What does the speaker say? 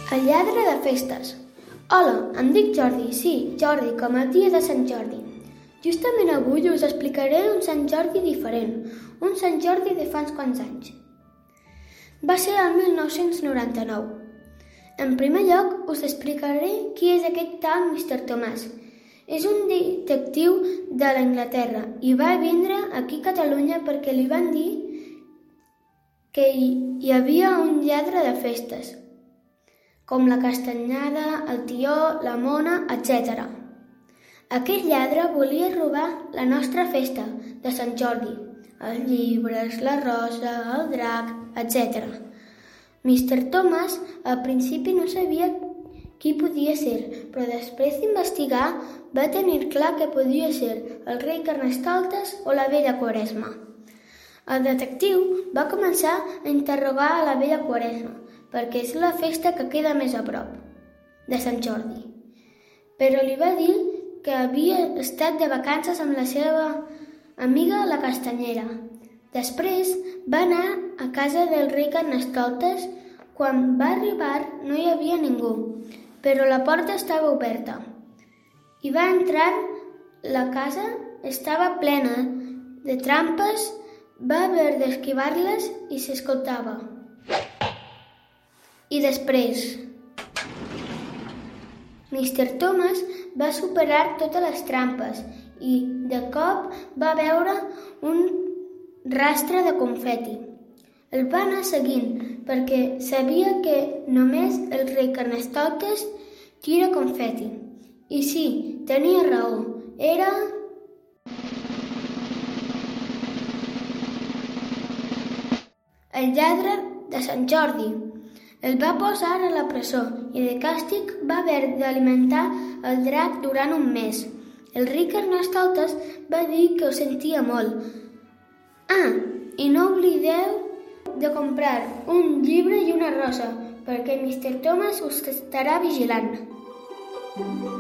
El lladre de festes. Hola, em dic Jordi, sí, Jordi, com el dia de Sant Jordi. Justament avui us explicaré un Sant Jordi diferent, un Sant Jordi de fa uns quants anys. Va ser el 1999. En primer lloc, us explicaré qui és aquest tal Mr. Thomas. És un detectiu de l'Anglaterra i va vindre aquí a Catalunya perquè li van dir que hi havia un lladre de festes, com la castanyada, el tió, la mona, etc. Aquest lladre volia robar la nostra festa de Sant Jordi, els llibres, la rosa, el drac, etc. Mr. Thomas al principi no sabia qui podia ser, però després d'investigar va tenir clar que podia ser el rei Carnestoltes o la vella Quaresma. El detectiu va començar a interrogar a la vella Quaresma, perquè és la festa que queda més a prop de Sant Jordi. Però li va dir que havia estat de vacances amb la seva amiga la castanyera. Després va anar a casa del rei Carnestoltes. Quan va arribar no hi havia ningú, però la porta estava oberta. I va entrar, la casa estava plena de trampes, va haver d'esquivar-les i s'escoltava. I després, Mr. Thomas va superar totes les trampes i, de cop, va veure un rastre de confeti. El va anar seguint perquè sabia que només el rei Carnestoltes tira confeti. I sí, tenia raó, era el lladre de Sant Jordi. El va posar a la presó i de càstig va haver d'alimentar el drac durant un mes. El rei Carnestoltes va dir que ho sentia molt. I no oblideu de comprar un llibre i una rosa, perquè Mr. Thomas us estarà vigilant.